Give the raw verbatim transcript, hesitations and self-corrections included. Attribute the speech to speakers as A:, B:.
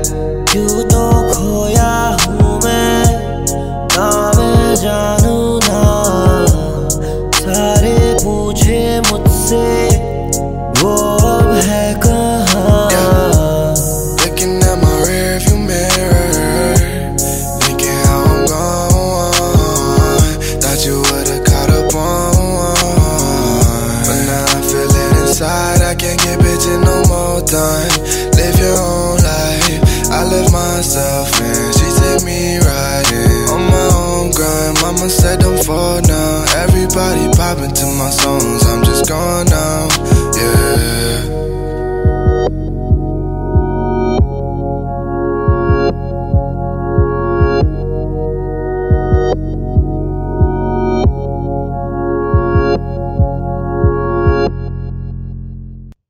A: क्यों तो खोया हूँ मैं, ना मैं जानू ना। सारे पूछे मुझसे वो अब है कहाँ।
B: Looking at my rearview mirror, thinking how I'm gone. Thought you would've caught up on, but now I feel it inside. I can't get bitching no more time. Live your own life, I live myself in. She take me riding on my own grind. Mama said don't fall now. Everybody popping to my songs, I'm just gone now, yeah.